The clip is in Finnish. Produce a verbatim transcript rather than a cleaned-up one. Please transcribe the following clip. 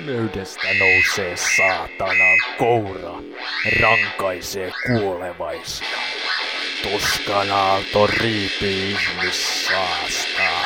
Pimeydestä nousee saatanan koura, rankaisee kuolevaisia. Tuskan aalto riipii ihmissaastaa.